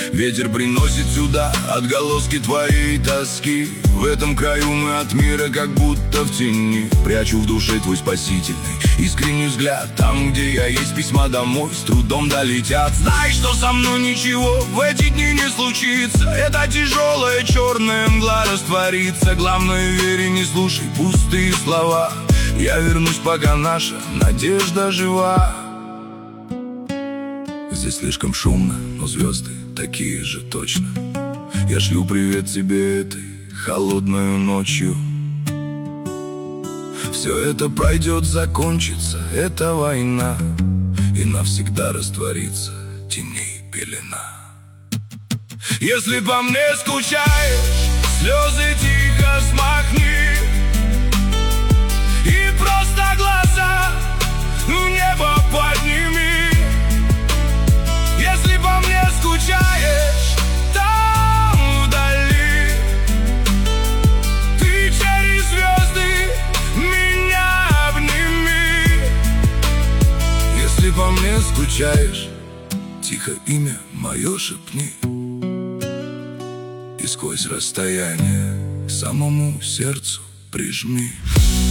Ветер приносит сюда отголоски твоей тоски. В этом краю мы от мира как будто в тени. Прячу в душе твой спасительный искренний взгляд. Там, где я есть, письма домой с трудом долетят. Знай, что со мной ничего в эти дни не случится. Это тяжелая черная мгла растворится. Главное, верь и не слушай пустые слова. Я вернусь, пока наша надежда жива. Здесь слишком шумно, но звезды такие же точно. Я шлю привет тебе этой холодной ночью. Все это пройдет, закончится, эта война, и навсегда растворится теней пелена. Если по мне скучаешь, слезы тихо смахни и просто глаза в небо подними. Если по мне скучаешь, там вдали, ты через звезды меня обними. Если по мне скучаешь, тихо имя мое шепни, и сквозь расстояние к самому сердцу прижми.